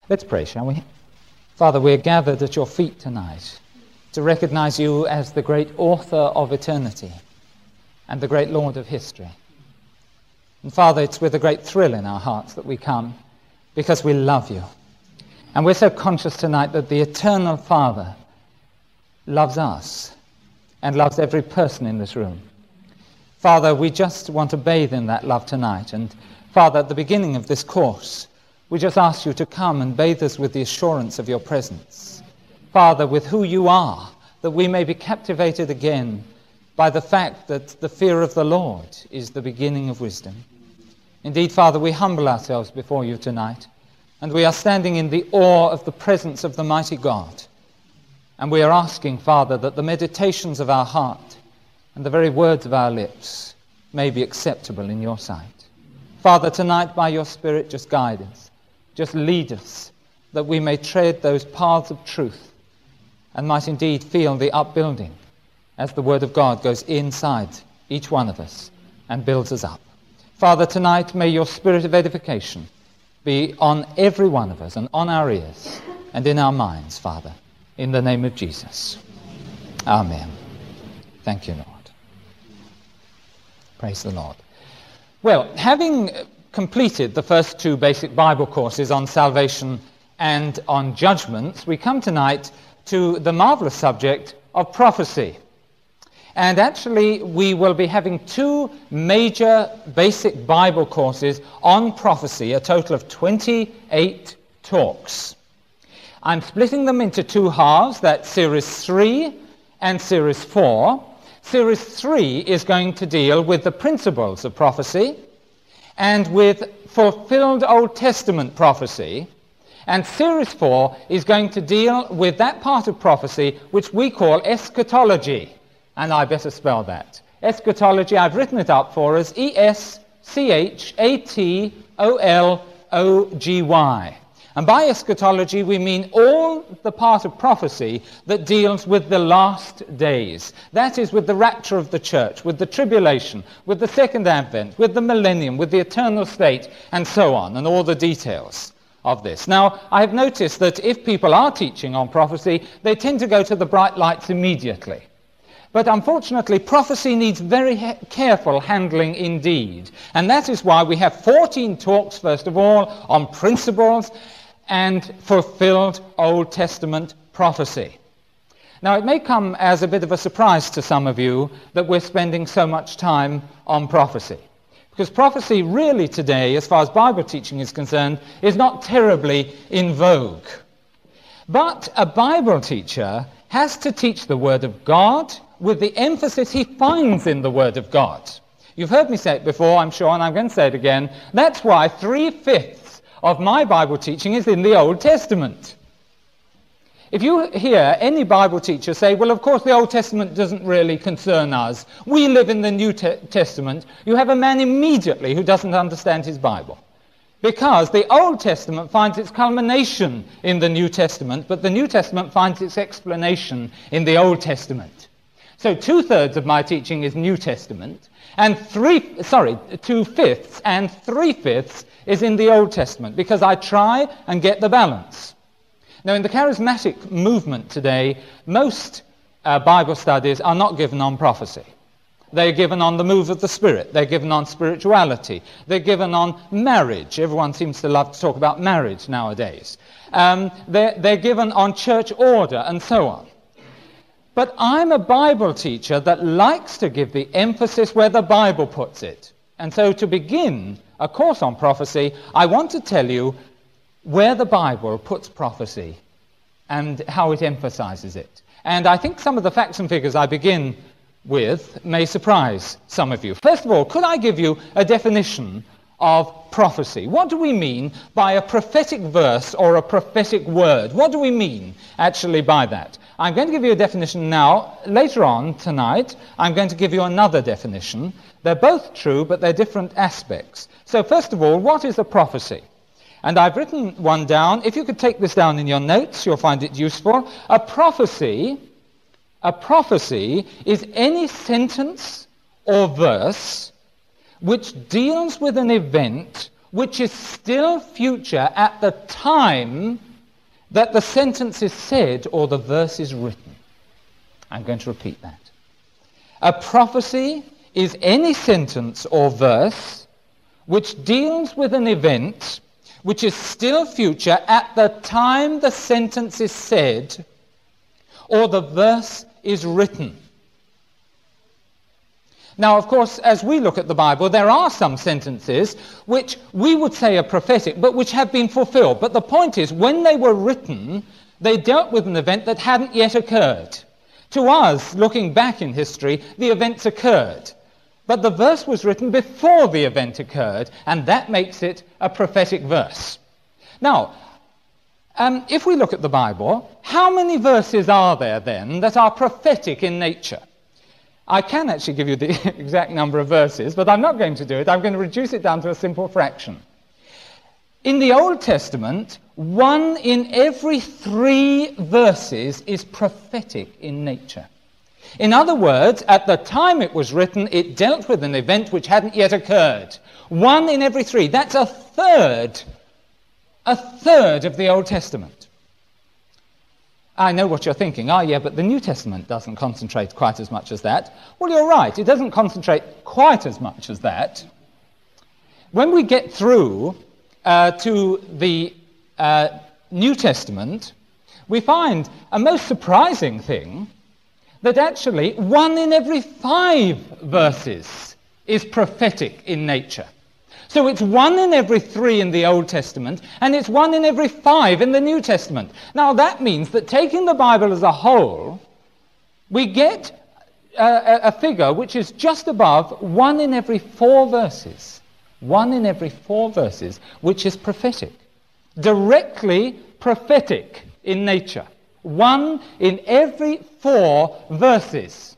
Let's pray, shall we? Father, we're gathered at your feet tonight to recognize you as the great author of eternity and the great Lord of history. And Father, it's with a great thrill in our hearts that we come because we love you. And we're so conscious tonight that the eternal Father loves us and loves every person in this room. Father, we just want to bathe in that love tonight. And Father, at the beginning of this course, we just ask you to come and bathe us with the assurance of your presence. Father, with who you are, that we may be captivated again by the fact that the fear of the Lord is the beginning of wisdom. Indeed, Father, we humble ourselves before you tonight, and we are standing in the awe of the presence of the mighty God. And we are asking, Father, that the meditations of our heart and the very words of our lips may be acceptable in your sight. Father, tonight by your Spirit, just guide us. Just lead us, that we may tread those paths of truth and might indeed feel the upbuilding as the Word of God goes inside each one of us and builds us up. Father, tonight may your spirit of edification be on every one of us and on our ears and in our minds, Father, in the name of Jesus. Amen. Thank you, Lord. Praise the Lord. Well, having completed the first two basic Bible courses on salvation and on judgments, we come tonight to the marvelous subject of prophecy. And actually, we will be having two major basic Bible courses on prophecy, a total of 28 talks. I'm splitting them into two halves, that's Series 3 and Series 4. Series 3 is going to deal with the principles of prophecy and with fulfilled Old Testament prophecy. And Series 4 is going to deal with that part of prophecy which we call eschatology. And I better spell that. Eschatology, I've written it up for us, E-S-C-H-A-T-O-L-O-G-Y. And by eschatology we mean all the part of prophecy that deals with the last days. That is, with the rapture of the church, with the tribulation, with the second advent, with the millennium, with the eternal state, and so on, and all the details of this. Now, I have noticed that if people are teaching on prophecy, they tend to go to the bright lights immediately. But unfortunately, prophecy needs very careful handling indeed. And that is why we have 14 talks, first of all, on principles and fulfilled Old Testament prophecy. Now, it may come as a bit of a surprise to some of you that we're spending so much time on prophecy. Because prophecy really today, as far as Bible teaching is concerned, is not terribly in vogue. But a Bible teacher has to teach the Word of God with the emphasis he finds in the Word of God. You've heard me say it before, I'm sure, and I'm going to say it again. That's why 3/5 of my Bible teaching is in the Old Testament. If you hear any Bible teacher say, well, of course the Old Testament doesn't really concern us, we live in the New Testament, you have a man immediately who doesn't understand his Bible. Because the Old Testament finds its culmination in the New Testament, but the New Testament finds its explanation in the Old Testament. So 2/3 of my teaching is New Testament, and 2/5 and 3/5 is in the Old Testament, because I try and get the balance. Now, in the charismatic movement today, most Bible studies are not given on prophecy. They're given on the move of the Spirit. They're given on spirituality. They're given on marriage. Everyone seems to love to talk about marriage nowadays. They're given on church order and so on. But I'm a Bible teacher that likes to give the emphasis where the Bible puts it. And so to begin a course on prophecy, I want to tell you where the Bible puts prophecy and how it emphasizes it. And I think some of the facts and figures I begin with may surprise some of you. First of all, could I give you a definition of prophecy? What do we mean by a prophetic verse or a prophetic word? What do we mean actually by that? I'm going to give you a definition now. Later on tonight, I'm going to give you another definition. They're both true, but they're different aspects. So first of all, what is a prophecy? And I've written one down. If you could take this down in your notes, you'll find it useful. A prophecy is any sentence or verse which deals with an event which is still future at the time that the sentence is said or the verse is written. I'm going to repeat that. A prophecy is any sentence or verse which deals with an event which is still future at the time the sentence is said or the verse is written. Now, of course, as we look at the Bible, there are some sentences which we would say are prophetic, but which have been fulfilled. But the point is, when they were written, they dealt with an event that hadn't yet occurred. To us, looking back in history, the events occurred. But the verse was written before the event occurred, and that makes it a prophetic verse. Now, if we look at the Bible, how many verses are there then that are prophetic in nature? I can actually give you the exact number of verses, but I'm not going to do it. I'm going to reduce it down to a simple fraction. In the Old Testament, 1 in every 3 verses is prophetic in nature. In other words, at the time it was written, it dealt with an event which hadn't yet occurred. 1 in every 3. That's a third of the Old Testament. I know what you're thinking. Yeah, but the New Testament doesn't concentrate quite as much as that. Well, you're right. It doesn't concentrate quite as much as that. When we get through to the New Testament, we find a most surprising thing, that actually 1 in every 5 verses is prophetic in nature. So it's 1 in every 3 in the Old Testament, and it's 1 in every 5 in the New Testament. Now that means that taking the Bible as a whole, we get a figure which is just above 1 in every 4 verses. 1 in every 4 verses, which is prophetic. Directly prophetic in nature. 1 in every 4 verses.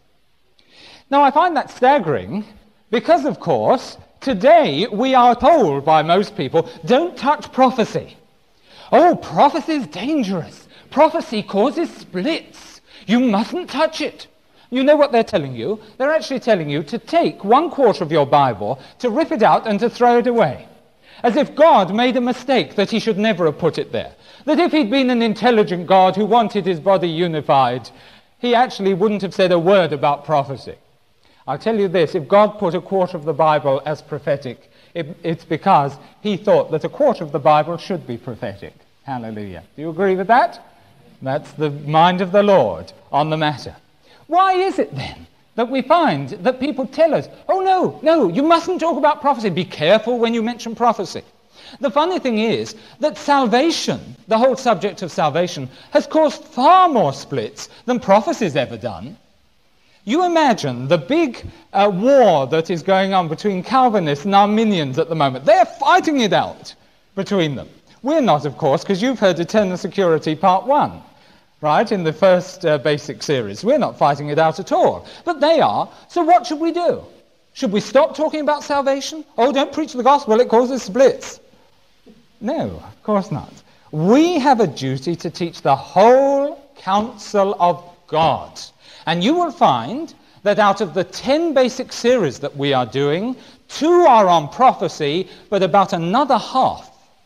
Now I find that staggering because, of course, today we are told by most people, don't touch prophecy. Oh, prophecy is dangerous. Prophecy causes splits. You mustn't touch it. You know what they're telling you? They're actually telling you to take 1/4 of your Bible, to rip it out and to throw it away. As if God made a mistake that he should never have put it there. That if he'd been an intelligent God who wanted his body unified, he actually wouldn't have said a word about prophecy. I'll tell you this, if God put 1/4 of the Bible as prophetic, it's because he thought that 1/4 of the Bible should be prophetic. Hallelujah. Do you agree with that? That's the mind of the Lord on the matter. Why is it then that we find that people tell us, oh no, you mustn't talk about prophecy. Be careful when you mention prophecy. The funny thing is that salvation, the whole subject of salvation, has caused far more splits than prophecy's ever done. You imagine the big war that is going on between Calvinists and Arminians at the moment. They're fighting it out between them. We're not, of course, because you've heard Eternal Security Part 1, right, in the first basic series. We're not fighting it out at all. But they are. So what should we do? Should we stop talking about salvation? Oh, don't preach the gospel, it causes splits. No, of course not. We have a duty to teach the whole counsel of God. And you will find that out of the 10 basic series that we are doing, 2 are on prophecy, but about another half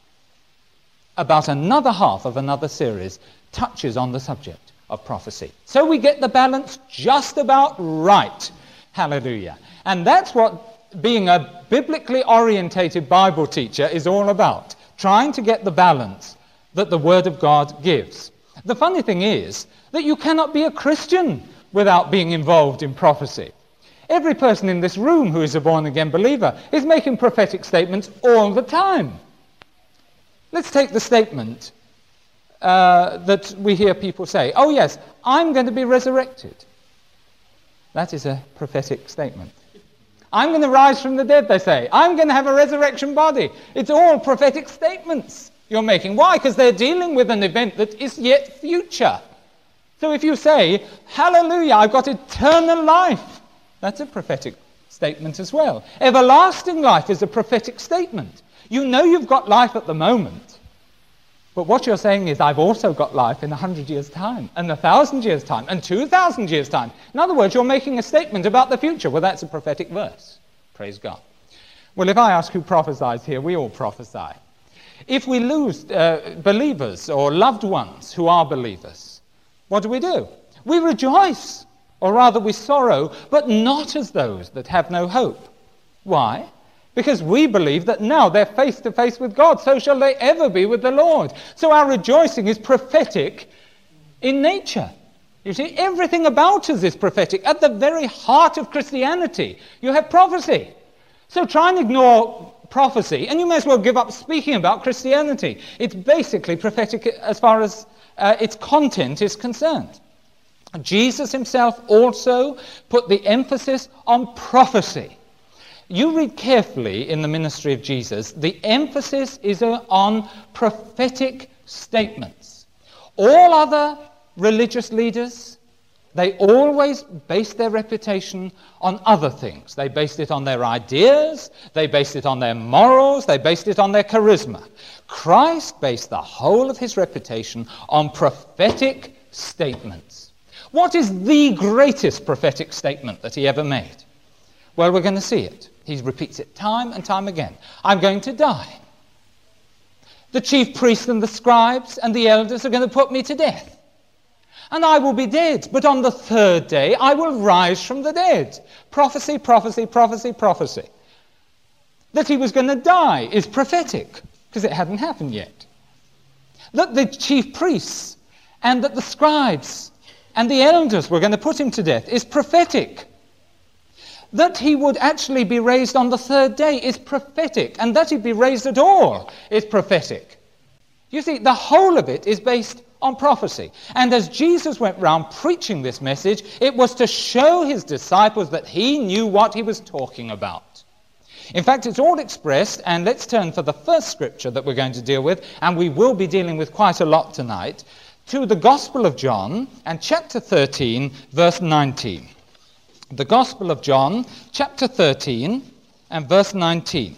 of another series touches on the subject of prophecy. So we get the balance just about right. Hallelujah. And that's what being a biblically orientated Bible teacher is all about. Trying to get the balance that the Word of God gives. The funny thing is that you cannot be a Christian without being involved in prophecy. Every person in this room who is a born-again believer is making prophetic statements all the time. Let's take the statement that we hear people say, oh yes, I'm going to be resurrected. That is a prophetic statement. I'm going to rise from the dead, they say. I'm going to have a resurrection body. It's all prophetic statements you're making. Why? Because they're dealing with an event that is yet future. So if you say, hallelujah, I've got eternal life, that's a prophetic statement as well. Everlasting life is a prophetic statement. You know you've got life at the moment, but what you're saying is, I've also got life in 100 years' time, and 1,000 years' time, and 2,000 years' time. In other words, you're making a statement about the future. Well, that's a prophetic verse. Praise God. Well, if I ask who prophesies here, we all prophesy. If we lose believers or loved ones who are believers, what do? We rejoice, or rather we sorrow, but not as those that have no hope. Why? Because we believe that now they're face to face with God, so shall they ever be with the Lord. So our rejoicing is prophetic in nature. You see, everything about us is prophetic. At the very heart of Christianity, you have prophecy. So try and ignore prophecy, and you may as well give up speaking about Christianity. It's basically prophetic as far as its content is concerned. Jesus himself also put the emphasis on prophecy. You read carefully in the ministry of Jesus, the emphasis is on prophetic statements. All other religious leaders, they always based their reputation on other things. They based it on their ideas, they based it on their morals, they based it on their charisma. Christ based the whole of his reputation on prophetic statements. What is the greatest prophetic statement that he ever made? Well, we're going to see it. He repeats it time and time again. I'm going to die. The chief priests and the scribes and the elders are going to put me to death. And I will be dead, but on the third day I will rise from the dead. Prophecy, prophecy, prophecy, prophecy. That he was going to die is prophetic, because it hadn't happened yet. That the chief priests and that the scribes and the elders were going to put him to death is prophetic. That he would actually be raised on the third day is prophetic, and that he'd be raised at all is prophetic. You see, the whole of it is based on prophecy. And as Jesus went round preaching this message, it was to show his disciples that he knew what he was talking about. In fact, it's all expressed, and let's turn for the first scripture that we're going to deal with, and we will be dealing with quite a lot tonight, to the Gospel of John and chapter 13, verse 19. The Gospel of John, chapter 13 and verse 19.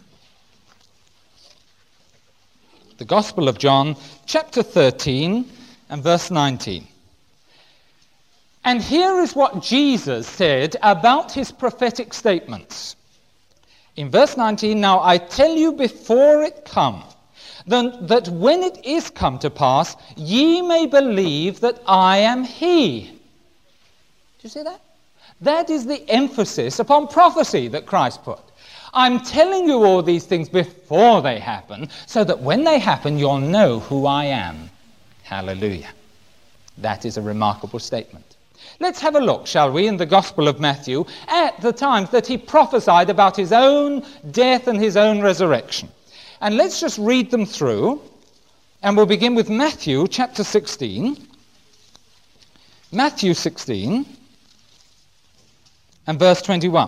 The Gospel of John, chapter 13 and verse 19. And here is what Jesus said about his prophetic statements. In verse 19, now I tell you before it come, that when it is come to pass, ye may believe that I am he. Do you see that? That is the emphasis upon prophecy that Christ put. I'm telling you all these things before they happen, so that when they happen, you'll know who I am. Hallelujah. That is a remarkable statement. Let's have a look, shall we, in the Gospel of Matthew, at the times that he prophesied about his own death and his own resurrection. And let's just read them through, and we'll begin with Matthew chapter 16. Matthew 16 and verse 21.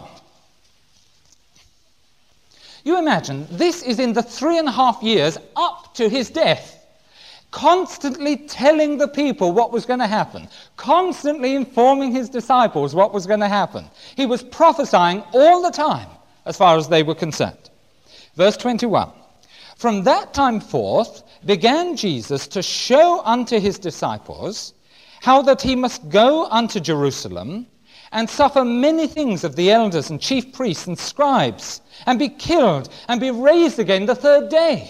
You imagine, this is in the 3.5 years up to his death, constantly telling the people what was going to happen, constantly informing his disciples what was going to happen. He was prophesying all the time, as far as they were concerned. Verse 21. From that time forth began Jesus to show unto his disciples how that he must go unto Jerusalem and suffer many things of the elders and chief priests and scribes, and be killed, and be raised again the third day.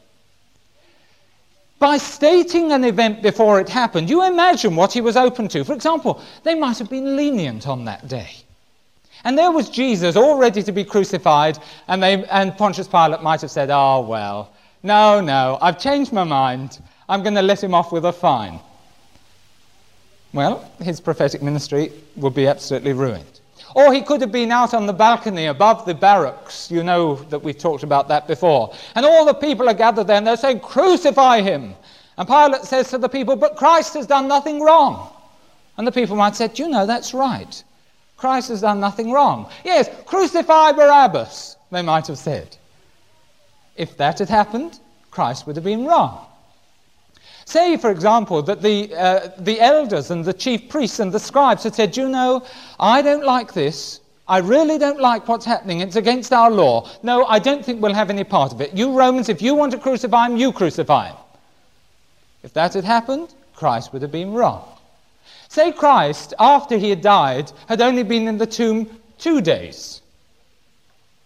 By stating an event before it happened, you imagine what he was open to. For example, they might have been lenient on that day. And there was Jesus all ready to be crucified, and Pontius Pilate might have said, oh, well, no, I've changed my mind. I'm going to let him off with a fine. Well, his prophetic ministry would be absolutely ruined. Or he could have been out on the balcony above the barracks. You know that we've talked about that before. And all the people are gathered there and they're saying, crucify him. And Pilate says to the people, but Christ has done nothing wrong. And the people might say, you know, that's right. Christ has done nothing wrong. Yes, crucify Barabbas, they might have said. If that had happened, Christ would have been wrong. Say, for example, that the elders and the chief priests and the scribes had said, you know, I don't like this. I really don't like what's happening. It's against our law. No, I don't think we'll have any part of it. You Romans, if you want to crucify him, you crucify him. If that had happened, Christ would have been wrong. Say Christ, after he had died, had only been in the tomb 2 days.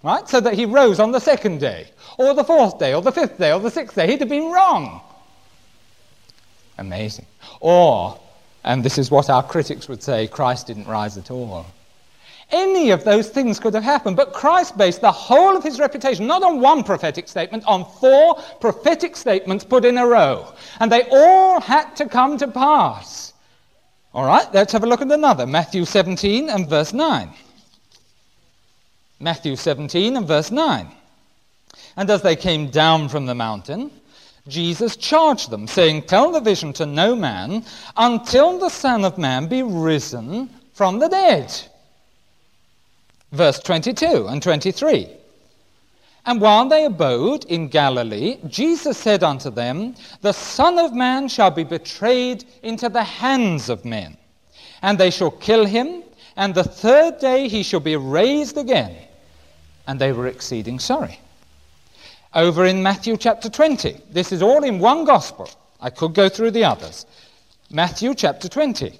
right? So that he rose on the second day, or the fourth day, or the fifth day, or the sixth day. He'd have been wrong. Amazing. Or, and this is what our critics would say, Christ didn't rise at all. Any of those things could have happened, but Christ based the whole of his reputation not on one prophetic statement, on 4 prophetic statements put in a row. And they all had to come to pass. All right, let's have a look at another. Matthew 17 and verse 9. Matthew 17 and verse 9. And as they came down from the mountain, Jesus charged them, saying, "Tell the vision to no man until the Son of Man be risen from the dead." Verse 22 and 23. And while they abode in Galilee, Jesus said unto them, "The Son of Man shall be betrayed into the hands of men, and they shall kill him, and the third day he shall be raised again." And they were exceeding sorry. Over in Matthew chapter 20, this is all in one gospel. I could go through the others. Matthew chapter 20.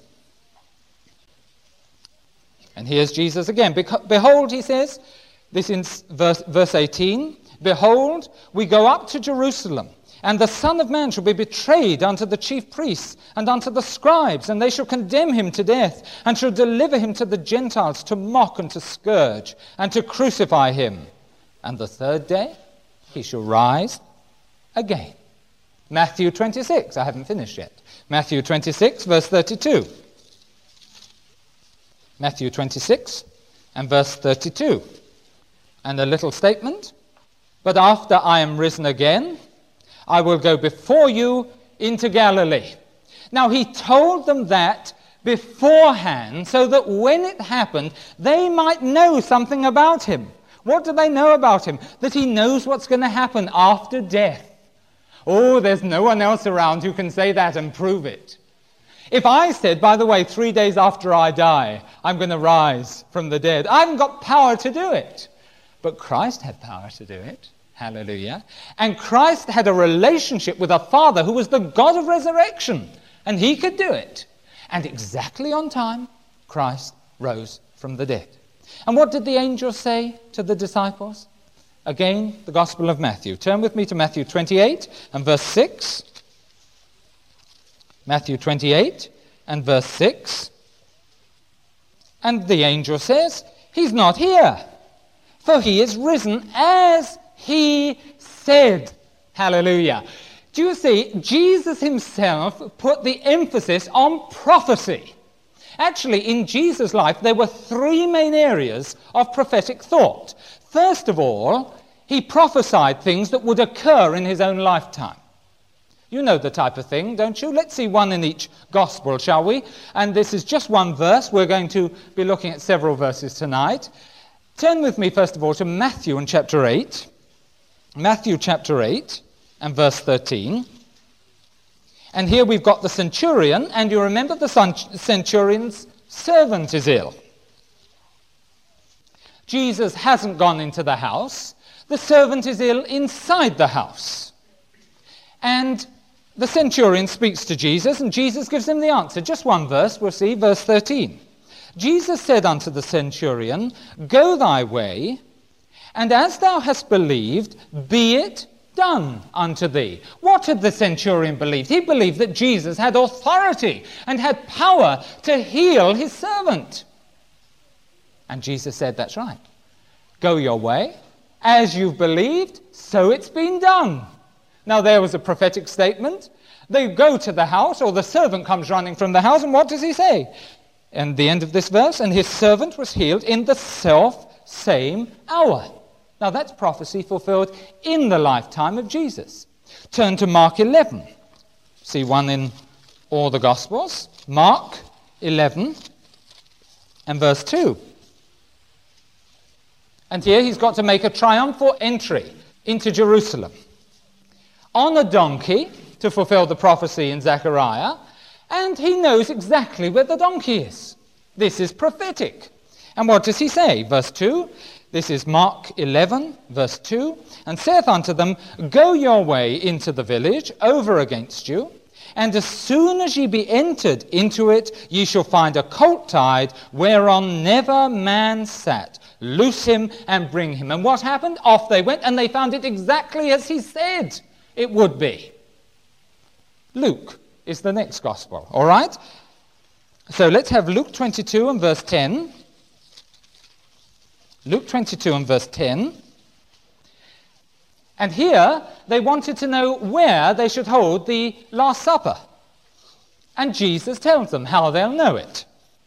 And here's Jesus again. Behold, he says, this in verse 18, "Behold, we go up to Jerusalem, and the Son of Man shall be betrayed unto the chief priests and unto the scribes, and they shall condemn him to death, and shall deliver him to the Gentiles to mock and to scourge, and to crucify him. And the third day he shall rise again." Matthew 26, I haven't finished yet. Matthew 26, verse 32. Matthew 26 and verse 32. And a little statement. "But after I am risen again, I will go before you into Galilee." Now he told them that beforehand so that when it happened, they might know something about him. What do they know about him? That he knows what's going to happen after death. Oh, there's no one else around who can say that and prove it. If I said, by the way, 3 days after I die, I'm going to rise from the dead, I haven't got power to do it. But Christ had power to do it. Hallelujah. And Christ had a relationship with a Father who was the God of resurrection. And he could do it. And exactly on time, Christ rose from the dead. And what did the angel say to the disciples? Again, the Gospel of Matthew. Turn with me to Matthew 28 and verse 6. Matthew 28 and verse 6. And the angel says, "He's not here, for he is risen as he said." Hallelujah. Do you see, Jesus himself put the emphasis on prophecy. Actually, in Jesus' life, there were 3 main areas of prophetic thought. First of all, he prophesied things that would occur in his own lifetime. You know the type of thing, don't you? Let's see one in each gospel, shall we? And this is just one verse. We're going to be looking at several verses tonight. Turn with me, first of all, to Matthew in chapter 8. Matthew chapter 8 and verse 13. And here we've got the centurion, and you remember the centurion's servant is ill. Jesus hasn't gone into the house. The servant is ill inside the house. And the centurion speaks to Jesus, and Jesus gives him the answer. Just one verse, we'll see, verse 13. Jesus said unto the centurion, "Go thy way, and as thou hast believed, be it done unto thee." What had the centurion believed? He believed that Jesus had authority and had power to heal his servant. And Jesus said, "That's right. Go your way. As you've believed, so it's been done." Now there was a prophetic statement. They go to the house, or the servant comes running from the house, and what does he say? And the end of this verse, "And his servant was healed in the self-same hour." Now that's prophecy fulfilled in the lifetime of Jesus. Turn to Mark 11. See one in all the Gospels. Mark 11 and verse 2. And here he's got to make a triumphal entry into Jerusalem on a donkey to fulfill the prophecy in Zechariah, and he knows exactly where the donkey is. This is prophetic. And what does he say? Verse 2, this is Mark 11, verse 2, "And saith unto them, Go your way into the village over against you, And as soon as ye be entered into it, ye shall find a colt tied, whereon never man sat. Loose him and bring him. And what happened? Off they went, and they found it exactly as he said it would be. Luke is the next gospel, all right? So let's have Luke 22 and verse 10. Luke 22 and verse 10. And here they wanted to know where they should hold the Last Supper. And Jesus tells them how they'll know it.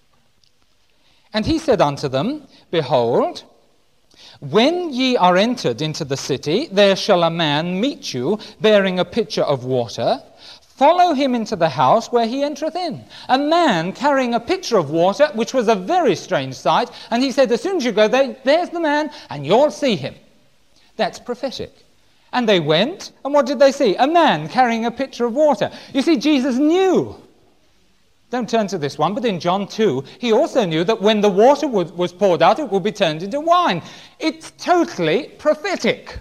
And he said unto them, Behold, when ye are entered into the city, there shall a man meet you, bearing a pitcher of water. Follow him into the house where he entereth in. A man carrying a pitcher of water, which was a very strange sight. And he said, as soon as you go there, there's the man, and you'll see him. That's prophetic. And they went, and what did they see? A man carrying a pitcher of water. You see, Jesus knew. Don't turn to this one, but in John 2, he also knew that when the water was poured out, it would be turned into wine. It's totally prophetic.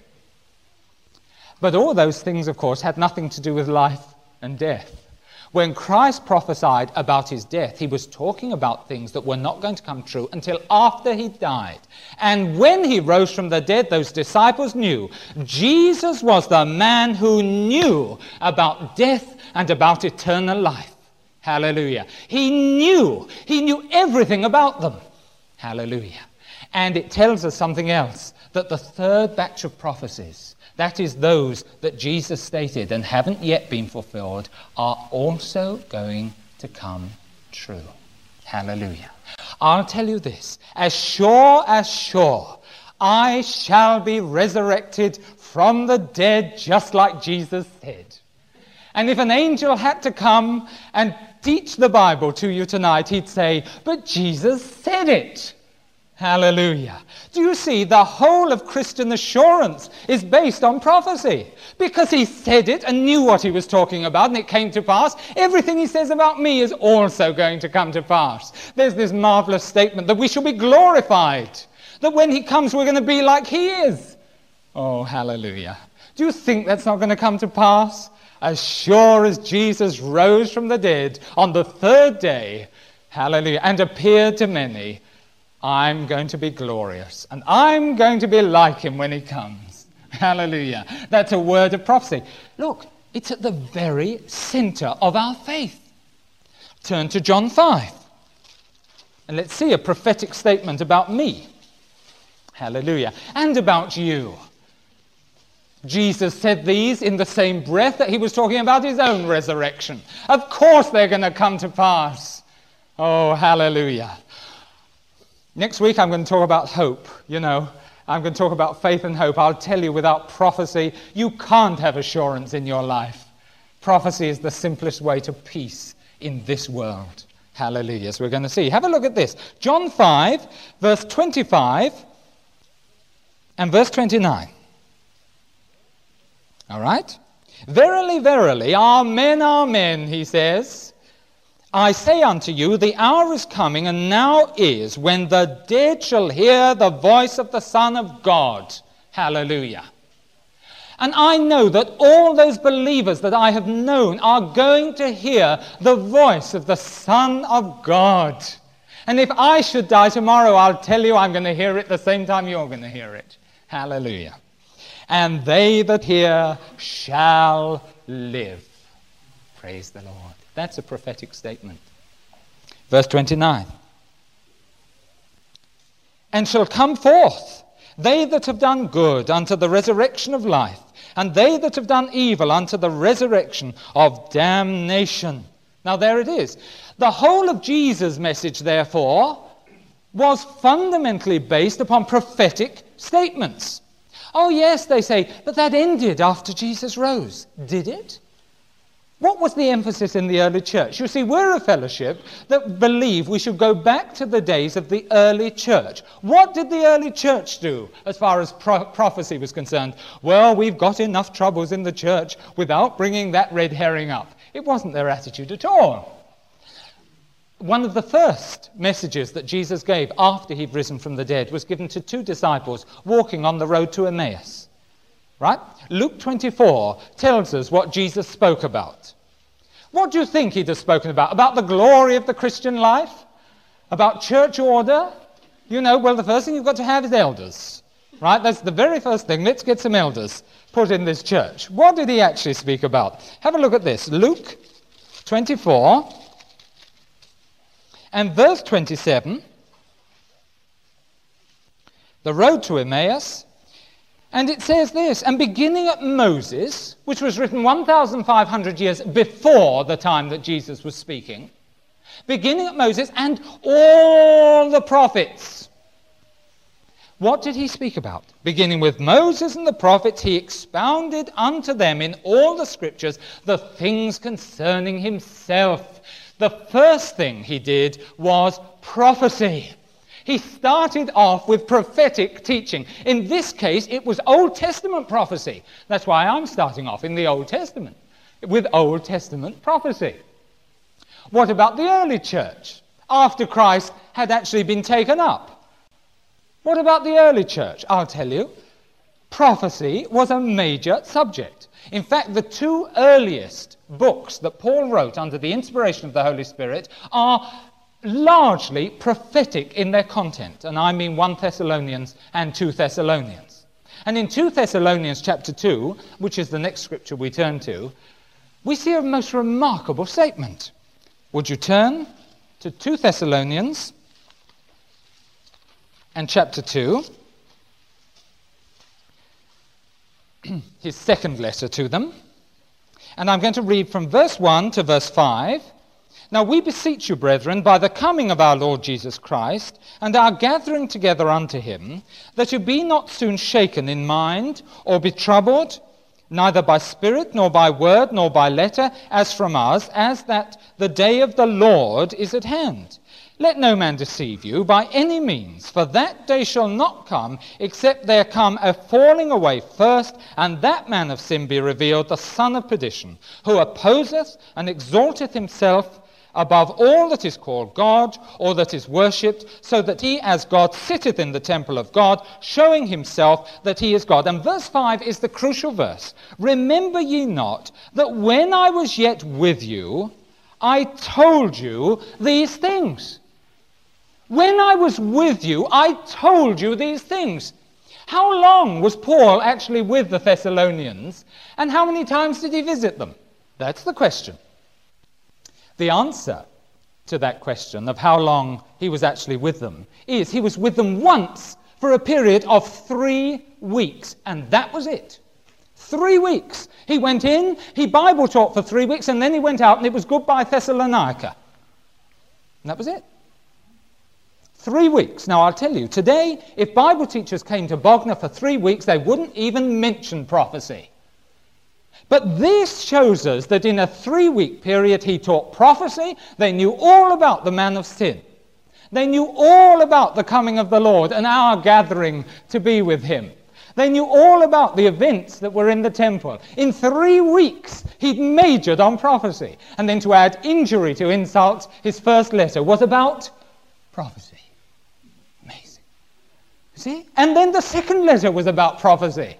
But all those things, of course, had nothing to do with life and death. When Christ prophesied about his death, he was talking about things that were not going to come true until after he died. And when he rose from the dead, those disciples knew Jesus was the man who knew about death and about eternal life. Hallelujah. He knew everything about them. Hallelujah. And it tells us something else, that the third batch of prophecies, that is those that Jesus stated and haven't yet been fulfilled, are also going to come true. Hallelujah. I'll tell you this, as sure, I shall be resurrected from the dead, just like Jesus said. And if an angel had to come and teach the Bible to you tonight, he'd say, but Jesus said it. Hallelujah. Do you see, the whole of Christian assurance is based on prophecy. Because he said it and knew what he was talking about, and it came to pass. Everything he says about me is also going to come to pass. There's this marvelous statement that we shall be glorified. That when he comes, we're going to be like he is. Oh, hallelujah. Do you think that's not going to come to pass? As sure as Jesus rose from the dead on the third day, hallelujah, and appeared to many, I'm going to be glorious, and I'm going to be like him when he comes. Hallelujah. That's a word of prophecy. Look, it's at the very center of our faith. Turn to John 5, and let's see a prophetic statement about me. Hallelujah. And about you. Jesus said these in the same breath that he was talking about his own resurrection. Of course they're going to come to pass. Oh, hallelujah. Next week I'm going to talk about hope, I'm going to talk about faith and hope. I'll tell you, without prophecy, you can't have assurance in your life. Prophecy is the simplest way to peace in this world. Hallelujah. So we're going to see. Have a look at this. John 5, verse 25 and verse 29. All right? Verily, verily, amen, amen, he says. I say unto you, the hour is coming, and now is, when the dead shall hear the voice of the Son of God. Hallelujah. And I know that all those believers that I have known are going to hear the voice of the Son of God. And if I should die tomorrow, I'll tell you I'm going to hear it the same time you're going to hear it. Hallelujah. And they that hear shall live. Praise the Lord. That's a prophetic statement. Verse 29. And shall come forth they that have done good unto the resurrection of life, and they that have done evil unto the resurrection of damnation. Now there it is. The whole of Jesus' message, therefore, was fundamentally based upon prophetic statements. Oh yes, they say, but that ended after Jesus rose. Did it? What was the emphasis in the early church? You see, we're a fellowship that believe we should go back to the days of the early church. What did the early church do as far as prophecy was concerned? Well, we've got enough troubles in the church without bringing that red herring up. It wasn't their attitude at all. One of the first messages that Jesus gave after he'd risen from the dead was given to two disciples walking on the road to Emmaus. Right? Luke 24 tells us what Jesus spoke about. What do you think he'd have spoken about? About the glory of the Christian life? About church order? You know, well, the first thing you've got to have is elders. Right? That's the very first thing. Let's get some elders put in this church. What did he actually speak about? Have a look at this. Luke 24 and verse 27. The road to Emmaus. And it says this, and beginning at Moses, which was written 1,500 years before the time that Jesus was speaking, beginning at Moses and all the prophets. What did he speak about? Beginning with Moses and the prophets, he expounded unto them in all the scriptures the things concerning himself. The first thing he did was prophecy. He started off with prophetic teaching. In this case, it was Old Testament prophecy. That's why I'm starting off in the Old Testament, with Old Testament prophecy. What about the early church, after Christ had actually been taken up? What about the early church? I'll tell you. Prophecy was a major subject. In fact, the two earliest books that Paul wrote under the inspiration of the Holy Spirit are largely prophetic in their content, and I mean 1 Thessalonians and 2 Thessalonians. And in 2 Thessalonians chapter 2, which is the next scripture we turn to, we see a most remarkable statement. Would you turn to 2 Thessalonians and chapter 2, his second letter to them, and I'm going to read from verse 1 to verse 5. Now we beseech you, brethren, by the coming of our Lord Jesus Christ, and our gathering together unto him, that you be not soon shaken in mind, or be troubled, neither by spirit, nor by word, nor by letter, as from us, as that the day of the Lord is at hand. Let no man deceive you by any means, for that day shall not come, except there come a falling away first, and that man of sin be revealed, the son of perdition, who opposeth and exalteth himself above all that is called God, or that is worshipped, so that he as God sitteth in the temple of God, showing himself that he is God. And verse 5 is the crucial verse. Remember ye not that when I was yet with you, I told you these things. When I was with you, I told you these things. How long was Paul actually with the Thessalonians, and how many times did he visit them? That's the question. The answer to that question of how long he was actually with them is he was with them once for a period of 3 weeks, and that was it. 3 weeks. He went in, he Bible taught for 3 weeks, and then he went out, and it was goodbye Thessalonica. And that was it. 3 weeks. Now, I'll tell you, today, if Bible teachers came to Bognor for 3 weeks, they wouldn't even mention prophecy. But this shows us that in a 3-week period, he taught prophecy. They knew all about the man of sin. They knew all about the coming of the Lord and our gathering to be with him. They knew all about the events that were in the temple. In 3 weeks, he'd majored on prophecy. And then to add injury to insult, his first letter was about prophecy. Amazing. See? And then the second letter was about prophecy.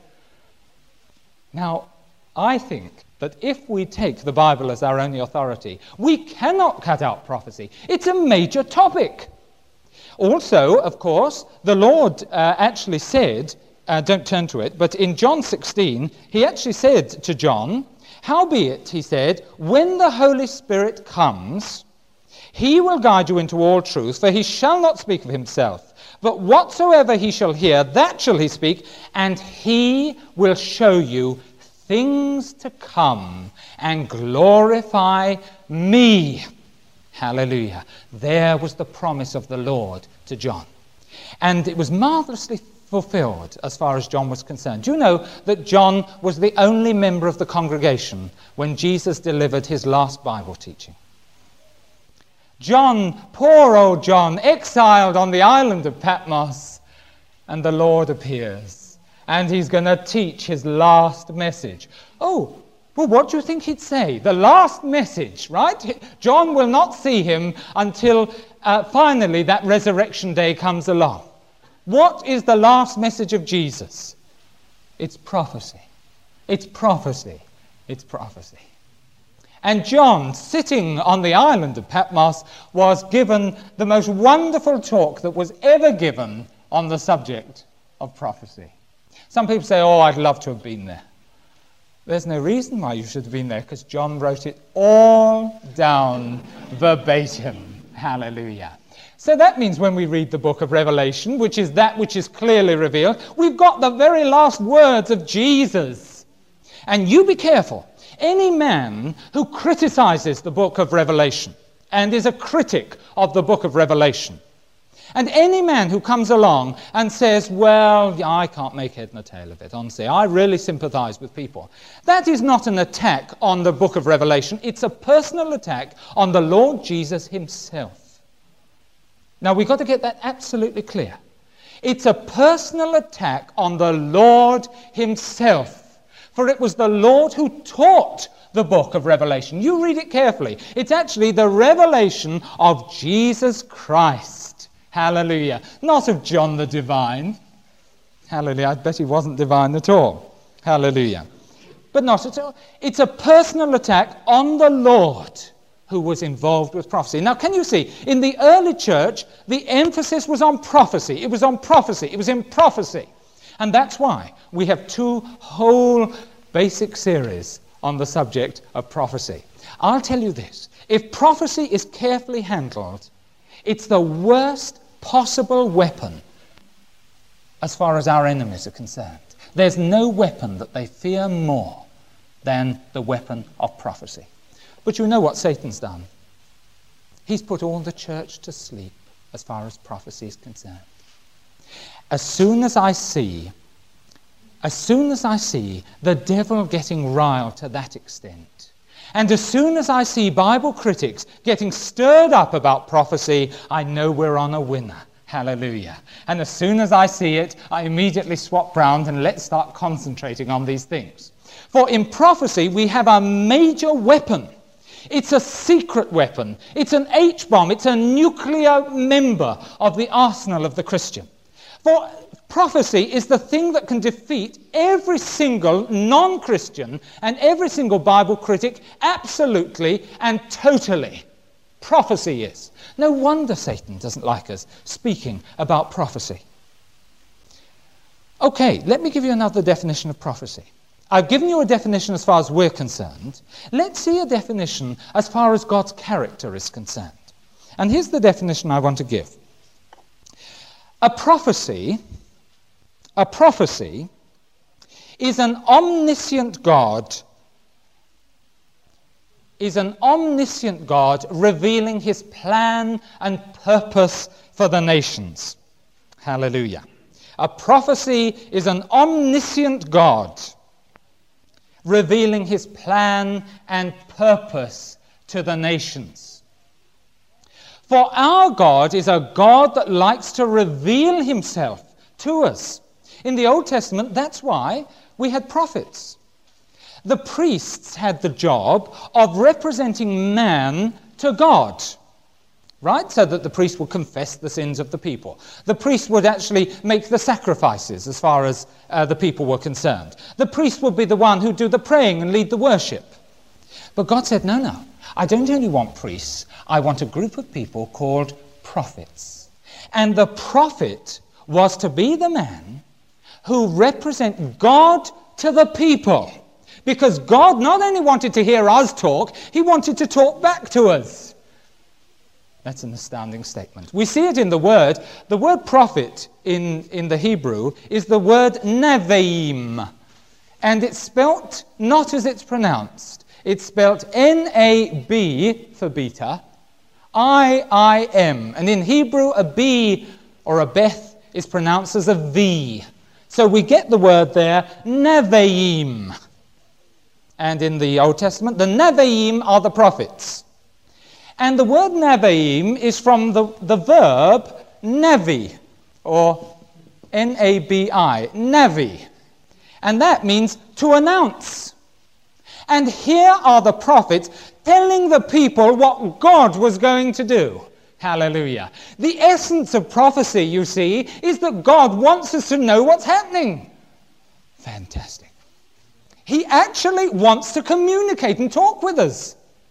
Now, I think that if we take the Bible as our only authority, we cannot cut out prophecy. It's a major topic. Also, of course, the Lord actually said, don't turn to it, but in John 16, he actually said to John, howbeit, he said, when the Holy Spirit comes, he will guide you into all truth, for he shall not speak of himself, but whatsoever he shall hear, that shall he speak, and he will show you things to come and glorify me. Hallelujah. There was the promise of the Lord to John. And it was marvelously fulfilled as far as John was concerned. Do you know that John was the only member of the congregation when Jesus delivered his last Bible teaching? John, poor old John, exiled on the island of Patmos, and the Lord appears. And he's going to teach his last message. Oh, well, what do you think he'd say? The last message, right? John will not see him until finally that resurrection day comes along. What is the last message of Jesus? It's prophecy. It's prophecy. It's prophecy. And John, sitting on the island of Patmos, was given the most wonderful talk that was ever given on the subject of prophecy. Some people say, oh, I'd love to have been there. There's no reason why you should have been there, because John wrote it all down verbatim. Hallelujah. So that means when we read the book of Revelation, which is that which is clearly revealed, we've got the very last words of Jesus. And you be careful. Any man who criticizes the book of Revelation and is a critic of the book of Revelation, and any man who comes along and says, well, I can't make head nor tail of it, honestly, I really sympathize with people. That is not an attack on the book of Revelation. It's a personal attack on the Lord Jesus himself. Now, we've got to get that absolutely clear. It's a personal attack on the Lord himself. For it was the Lord who taught the book of Revelation. You read it carefully. It's actually the revelation of Jesus Christ. Hallelujah. Not of John the Divine. Hallelujah. I bet he wasn't divine at all. Hallelujah. But not at all. It's a personal attack on the Lord who was involved with prophecy. Now, can you see, in the early church, the emphasis was on prophecy. It was on prophecy. It was in prophecy. And that's why we have 2 whole basic series on the subject of prophecy. I'll tell you this. If prophecy is carefully handled, it's the worst possible weapon as far as our enemies are concerned. There's no weapon that they fear more than the weapon of prophecy. But you know what Satan's done? He's put all the church to sleep as far as prophecy is concerned. As soon as I see the devil getting riled to that extent, and as soon as I see Bible critics getting stirred up about prophecy, I know we're on a winner. Hallelujah. And as soon as I see it, I immediately swap round and let's start concentrating on these things. For in prophecy, we have a major weapon. It's a secret weapon. It's an H-bomb. It's a nuclear member of the arsenal of the Christian. For prophecy is the thing that can defeat every single non-Christian and every single Bible critic absolutely and totally. Prophecy is. No wonder Satan doesn't like us speaking about prophecy. Okay, let me give you another definition of prophecy. I've given you a definition as far as we're concerned. Let's see a definition as far as God's character is concerned. And here's the definition I want to give. A prophecy is an omniscient God revealing his plan and purpose for the nations. Hallelujah. A prophecy is an omniscient God revealing his plan and purpose to the nations. For our God is a God that likes to reveal himself to us. In the Old Testament, that's why we had prophets. The priests had the job of representing man to God, right? So that the priest would confess the sins of the people. The priest would actually make the sacrifices as far as the people were concerned. The priest would be the one who'd do the praying and lead the worship. But God said, no, I don't only want priests. I want a group of people called prophets. And the prophet was to be the man who represent God to the people. Because God not only wanted to hear us talk, he wanted to talk back to us. That's an astounding statement. We see it in the word. The word prophet in the Hebrew is the word neviim. And it's spelt not as it's pronounced. It's spelt N-A-B for beta, I-I-M. And in Hebrew, a B or a beth is pronounced as a V. So we get the word there, neviim. And in the Old Testament, the neviim are the prophets. And the word neviim is from the verb nevi, or N-A-B-I, nevi. And that means to announce. And here are the prophets telling the people what God was going to do. Hallelujah. The essence of prophecy, you see, is that God wants us to know what's happening. Fantastic. He actually wants to communicate and talk with us.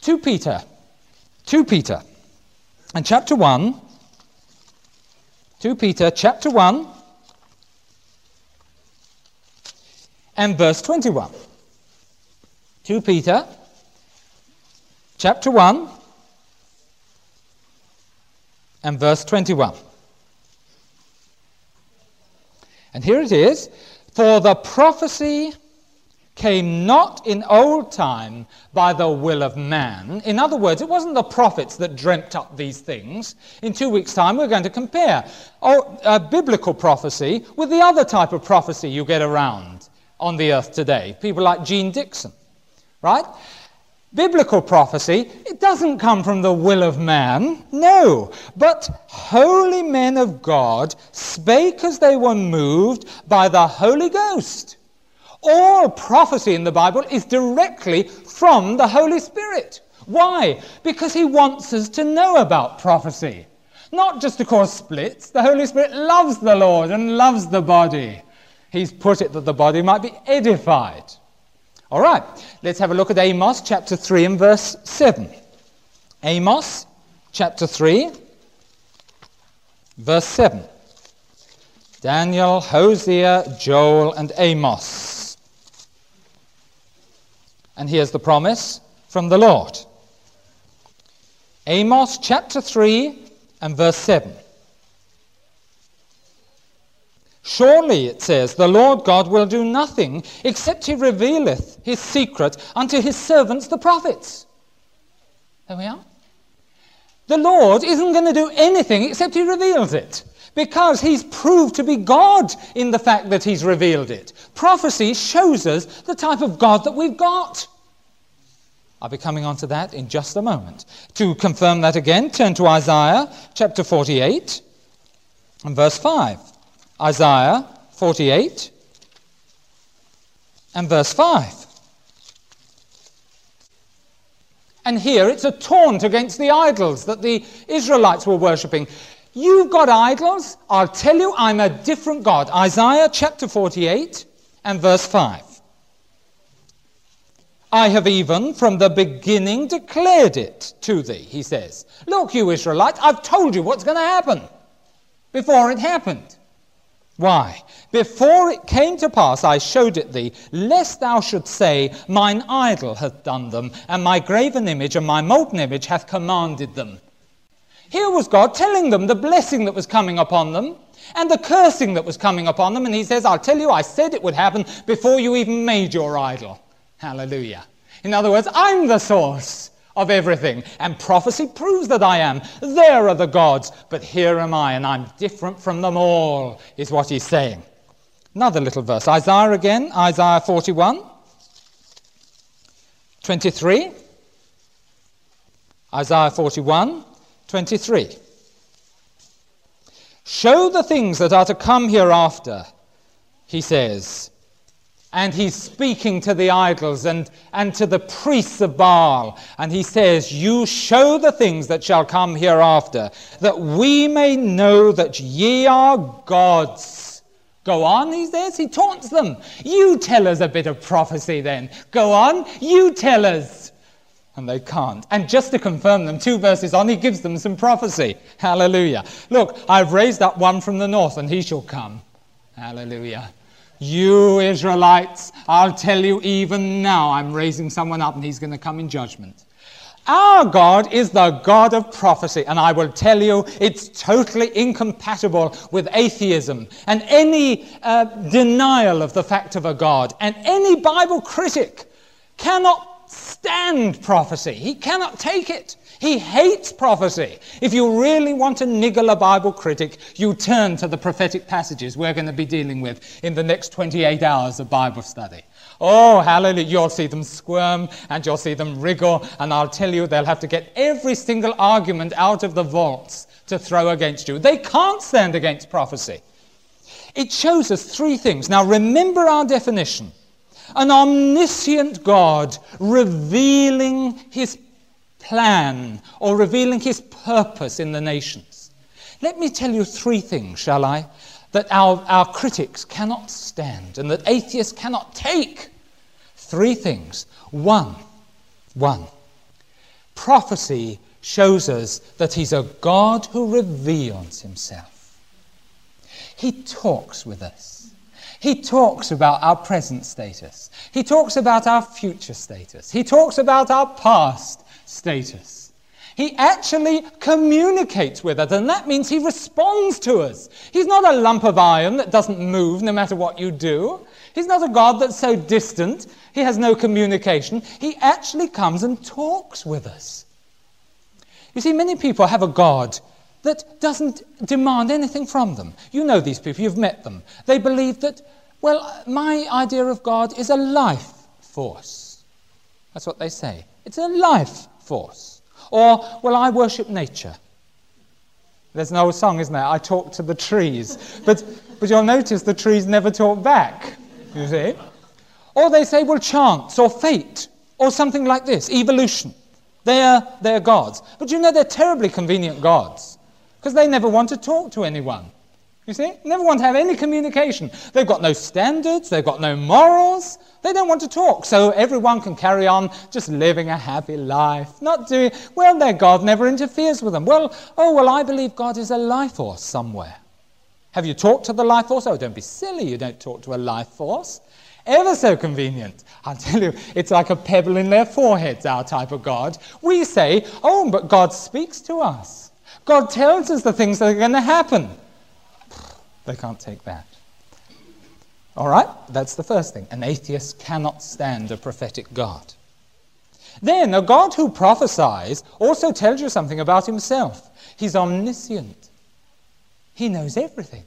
2 Peter. 2 Peter. And chapter 1. 2 Peter chapter 1 and verse 21. 2 Peter chapter 1 and verse 21. And here it is. For the prophecy came not in old time by the will of man. In other words, it wasn't the prophets that dreamt up these things. In 2 weeks' time, we're going to compare biblical prophecy with the other type of prophecy you get around on the earth today. People like Gene Dixon, right? Biblical prophecy, it doesn't come from the will of man, no, but holy men of God spake as they were moved by the Holy Ghost. All prophecy in the Bible is directly from the Holy Spirit. Why? Because he wants us to know about prophecy. Not just to cause splits. The Holy Spirit loves the Lord and loves the body. He's put it that the body might be edified. All right, let's have a look at Amos chapter 3 and verse 7. Amos chapter 3, verse 7. Daniel, Hosea, Joel, and Amos. And here's the promise from the Lord. Amos chapter 3 and verse 7. Surely, it says, the Lord God will do nothing except he revealeth his secret unto his servants the prophets. There we are. The Lord isn't going to do anything except he reveals it, because he's proved to be God in the fact that he's revealed it. Prophecy shows us the type of God that we've got. I'll be coming on to that in just a moment. To confirm that again, turn to Isaiah chapter 48 and verse 5. Isaiah 48 and verse 5. And here it's a taunt against the idols that the Israelites were worshipping. You've got idols, I'll tell you I'm a different God. Isaiah chapter 48 and verse 5. I have even from the beginning declared it to thee, he says. Look, you Israelites, I've told you what's going to happen before it happened. Why? Before it came to pass, I showed it thee, lest thou shouldst say, mine idol hath done them, and my graven image and my molten image hath commanded them. Here was God telling them the blessing that was coming upon them, and the cursing that was coming upon them, and he says, I'll tell you, I said it would happen before you even made your idol. Hallelujah. In other words, I'm the source of everything, and prophecy proves that I am. There are the gods, but here am I, and I'm different from them all, is what he's saying. Another little verse. Isaiah again, Isaiah 41, 23. Isaiah 41, 23. Show the things that are to come hereafter, he says. And he's speaking to the idols and to the priests of Baal. And he says, you show the things that shall come hereafter, that we may know that ye are gods. Go on, he says. He taunts them. You tell us a bit of prophecy then. Go on, you tell us. And they can't. And just to confirm them, 2 verses on, he gives them some prophecy. Hallelujah. Look, I've raised up one from the north, and he shall come. Hallelujah. You Israelites, I'll tell you even now, I'm raising someone up and he's going to come in judgment. Our God is the God of prophecy, and I will tell you it's totally incompatible with atheism and any denial of the fact of a God. And any Bible critic cannot stand prophecy. He cannot take it. He hates prophecy. If you really want to niggle a Bible critic, you turn to the prophetic passages we're going to be dealing with in the next 28 hours of Bible study. Oh, hallelujah. You'll see them squirm and you'll see them wriggle, and I'll tell you they'll have to get every single argument out of the vaults to throw against you. They can't stand against prophecy. It shows us 3 things. Now remember our definition. An omniscient God revealing his plan or revealing his purpose in the nations. Let me tell you 3 things, shall I, that our critics cannot stand and that atheists cannot take. 3 things. One, prophecy shows us that he's a God who reveals himself. He talks with us. He talks about our present status. He talks about our future status. He talks about our past status. He actually communicates with us, and that means he responds to us. He's not a lump of iron that doesn't move no matter what you do. He's not a God that's so distant, he has no communication. He actually comes and talks with us. You see, many people have a God that doesn't demand anything from them. You know these people, you've met them. They believe that, well, my idea of God is a life force. That's what they say. It's a life force. Or, well, I worship nature. There's an old song, isn't there? I talk to the trees. But you'll notice the trees never talk back, you see. Or they say, well, chance or fate or something like this, evolution. They're gods. But you know, they're terribly convenient gods because they never want to talk to anyone. You see? Never want to have any communication. They've got no standards. They've got no morals. They don't want to talk. So everyone can carry on just living a happy life. Not doing, well, their God never interferes with them. Well, I believe God is a life force somewhere. Have you talked to the life force? Oh, don't be silly. You don't talk to a life force. Ever so convenient. I'll tell you, it's like a pebble in their foreheads, our type of God. We say, oh, but God speaks to us. God tells us the things that are going to happen. They can't take that. All right, that's the first thing. An atheist cannot stand a prophetic God. Then, a God who prophesies also tells you something about himself. He's omniscient. He knows everything.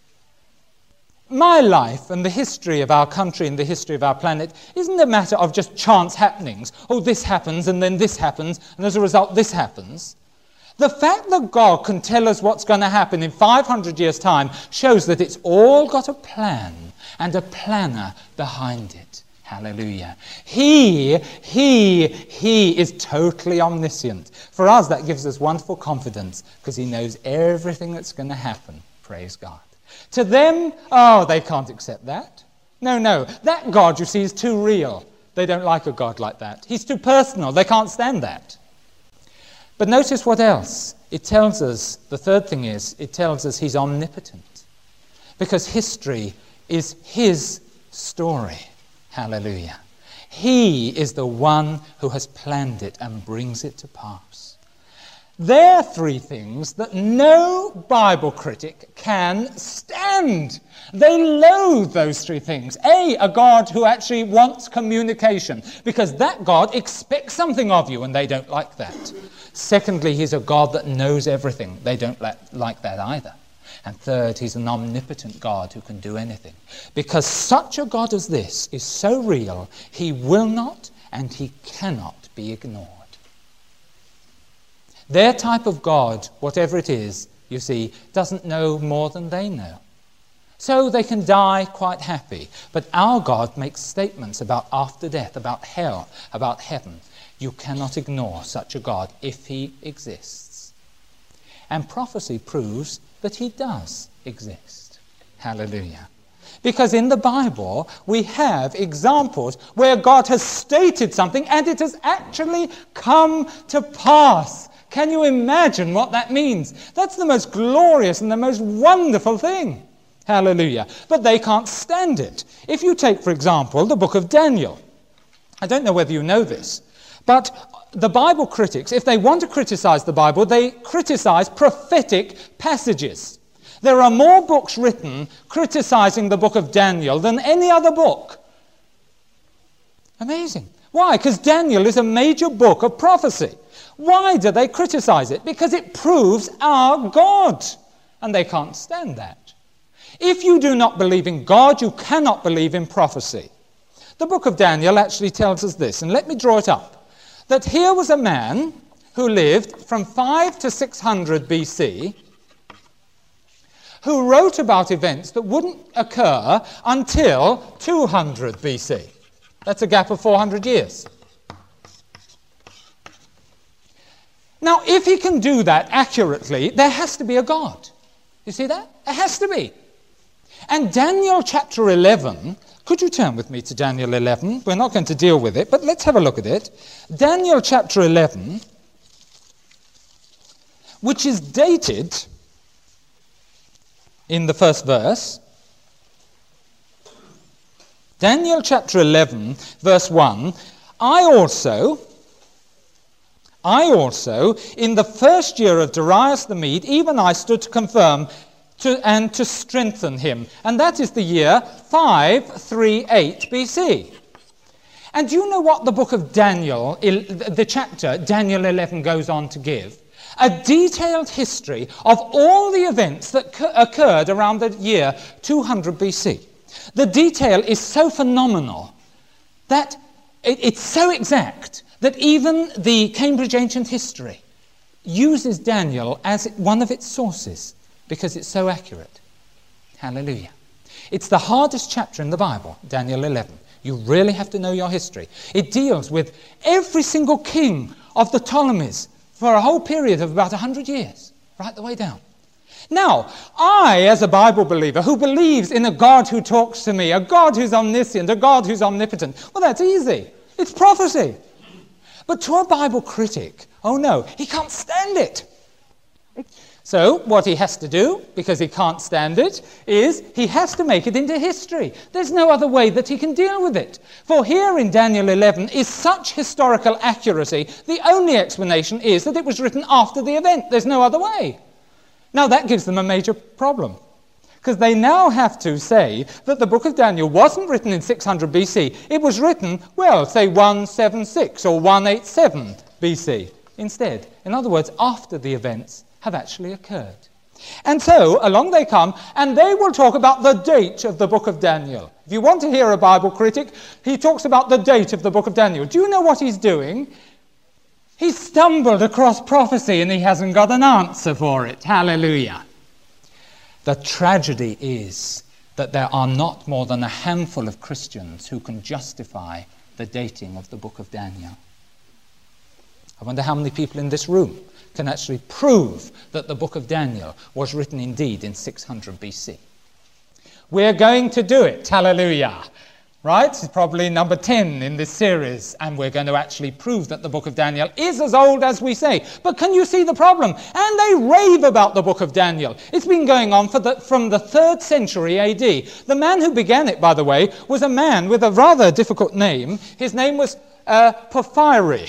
My life and the history of our country and the history of our planet isn't a matter of just chance happenings. Oh, this happens and then this happens, and as a result this happens. The fact that God can tell us what's going to happen in 500 years' time shows that it's all got a plan and a planner behind it. Hallelujah. He is totally omniscient. For us, that gives us wonderful confidence because he knows everything that's going to happen. Praise God. To them, they can't accept that. No, that God, you see, is too real. They don't like a God like that. He's too personal. They can't stand that. But notice what else. It tells us, the third thing is, it tells us he's omnipotent. Because history is his story. Hallelujah. He is the one who has planned it and brings it to pass. There are three things that no Bible critic can stand. They loathe those three things. A God who actually wants communication, because that God expects something of you and they don't like that. Secondly, he's a God that knows everything. They don't like that either. And third, he's an omnipotent God who can do anything. Because such a God as this is so real, he will not and he cannot be ignored. Their type of God, whatever it is, you see, doesn't know more than they know. So they can die quite happy. But our God makes statements about after death, about hell, about heaven. You cannot ignore such a God if he exists. And prophecy proves that he does exist. Hallelujah. Because in the Bible, we have examples where God has stated something and it has actually come to pass. Can you imagine what that means? That's the most glorious and the most wonderful thing. Hallelujah. But they can't stand it. If you take, for example, the book of Daniel. I don't know whether you know this, but the Bible critics, if they want to criticize the Bible, they criticize prophetic passages. There are more books written criticizing the book of Daniel than any other book. Amazing. Why? Because Daniel is a major book of prophecy. Why do they criticize it? Because it proves our God. And they can't stand that. If you do not believe in God, you cannot believe in prophecy. The book of Daniel actually tells us this, and let me draw it up. That here was a man who lived from 5 to 600 BC, who wrote about events that wouldn't occur until 200 BC. That's a gap of 400 years. Now, if he can do that accurately, there has to be a God. You see that? There has to be. And Daniel chapter 11, could you turn with me to Daniel 11? We're not going to deal with it, but let's have a look at it. Daniel chapter 11, which is dated in the first verse. Daniel chapter 11, verse 1, I also, in the first year of Darius the Mede, even I stood to confirm and to strengthen him. And that is the year 538 BC. And do you know what the book of Daniel, the chapter, Daniel 11, goes on to give? A detailed history of all the events that occurred around the year 200 BC. The detail is so phenomenal that it's so exact that even the Cambridge Ancient History uses Daniel as one of its sources because it's so accurate. Hallelujah. It's the hardest chapter in the Bible, Daniel 11. You really have to know your history. It deals with every single king of the Ptolemies for a whole period of about 100 years, right the way down. Now, I, as a Bible believer who believes in a God who talks to me, a God who's omniscient, a God who's omnipotent, well, that's easy. It's prophecy. But to a Bible critic, oh no, he can't stand it. So what he has to do, because he can't stand it, is he has to make it into history. There's no other way that he can deal with it. For here in Daniel 11 is such historical accuracy, the only explanation is that it was written after the event. There's no other way. Now that gives them a major problem, because they now have to say that the book of Daniel wasn't written in 600 BC. It was written, well, say 176 or 187 BC instead. In other words, after the events have actually occurred. And so along they come, and they will talk about the date of the book of Daniel. If you want to hear a Bible critic, he talks about the date of the book of Daniel. Do you know what he's doing? He's stumbled across prophecy and he hasn't got an answer for it. Hallelujah. The tragedy is that there are not more than a handful of Christians who can justify the dating of the book of Daniel. I wonder how many people in this room can actually prove that the book of Daniel was written indeed in 600 BC. We're going to do it, hallelujah. Right? It's probably number 10 in this series, and we're going to actually prove that the book of Daniel is as old as we say. But can you see the problem? And they rave about the book of Daniel. It's been going on from the 3rd century AD. The man who began it, by the way, was a man with a rather difficult name. His name was Porphyry.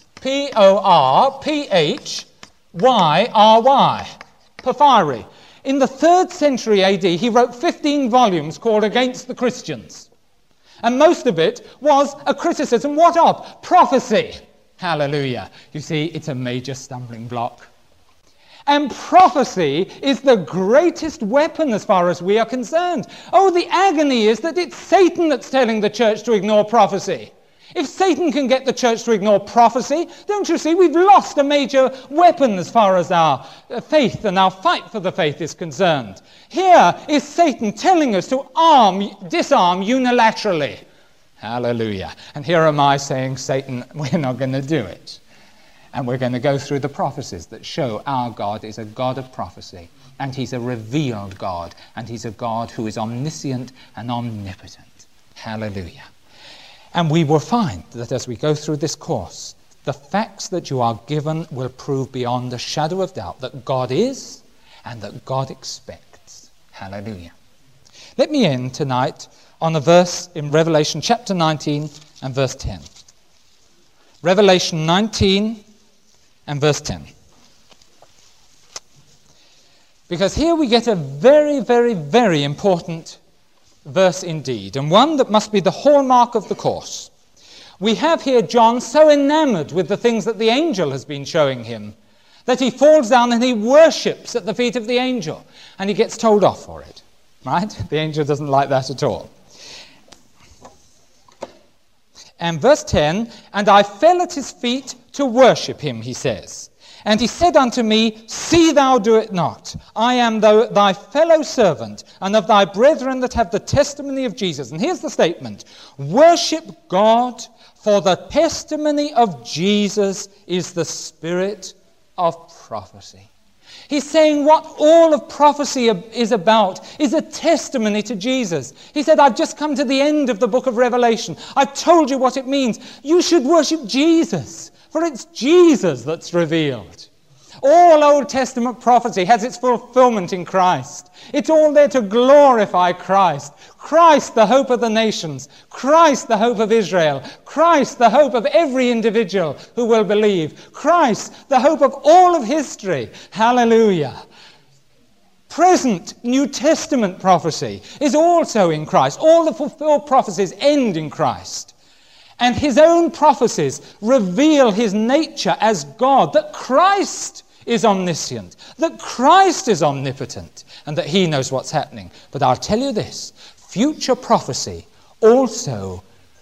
Porphyry. Porphyry. In the 3rd century AD, he wrote 15 volumes called Against the Christians. And most of it was a criticism, what of? Prophecy. Hallelujah. You see, it's a major stumbling block. And prophecy is the greatest weapon as far as we are concerned. Oh, the agony is that it's Satan that's telling the church to ignore prophecy. If Satan can get the church to ignore prophecy, don't you see, we've lost a major weapon as far as our faith and our fight for the faith is concerned. Here is Satan telling us to disarm unilaterally. Hallelujah. And here am I saying, Satan, we're not going to do it. And we're going to go through the prophecies that show our God is a God of prophecy. And he's a revealed God. And he's a God who is omniscient and omnipotent. Hallelujah. And we will find that as we go through this course, the facts that you are given will prove beyond a shadow of doubt that God is and that God expects. Hallelujah. Let me end tonight on a verse in Revelation chapter 19 and verse 10. Revelation 19 and verse 10. Because here we get a very, very, very important verse indeed, and one that must be the hallmark of the course. We have here John so enamored with the things that the angel has been showing him that he falls down and he worships at the feet of the angel, and he gets told off for it. Right? The angel doesn't like that at all. And verse 10, and I fell at his feet to worship him, he says. And he said unto me, see thou do it not. I am thy fellow servant, and of thy brethren that have the testimony of Jesus. And here's the statement. Worship God, for the testimony of Jesus is the spirit of prophecy. He's saying what all of prophecy is about is a testimony to Jesus. He said, I've just come to the end of the book of Revelation. I've told you what it means. You should worship Jesus, for it's Jesus that's revealed. All Old Testament prophecy has its fulfillment in Christ. It's all there to glorify Christ. Christ, the hope of the nations. Christ, the hope of Israel. Christ, the hope of every individual who will believe. Christ, the hope of all of history. Hallelujah. Present New Testament prophecy is also in Christ. All the fulfilled prophecies end in Christ. And his own prophecies reveal his nature as God, that Christ is omniscient, that Christ is omnipotent, and that he knows what's happening. But I'll tell you this, future prophecy also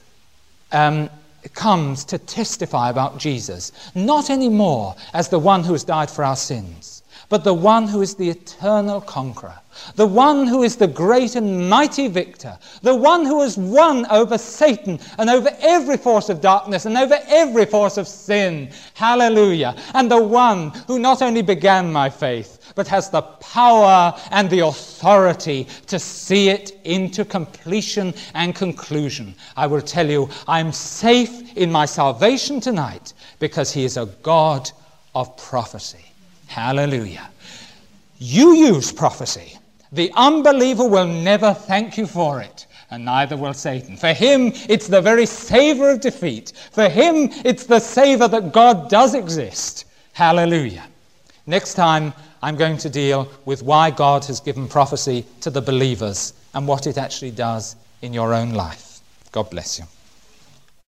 comes to testify about Jesus, not anymore as the one who has died for our sins, but the one who is the eternal conqueror, the one who is the great and mighty victor, the one who has won over Satan and over every force of darkness and over every force of sin. Hallelujah. And the one who not only began my faith, but has the power and the authority to see it into completion and conclusion. I will tell you, I'm safe in my salvation tonight because he is a God of prophecy. Hallelujah. You use prophecy. The unbeliever will never thank you for it, and neither will Satan. For him, it's the very savor of defeat. For him, it's the savor that God does exist. Hallelujah. Next time, I'm going to deal with why God has given prophecy to the believers and what it actually does in your own life. God bless you.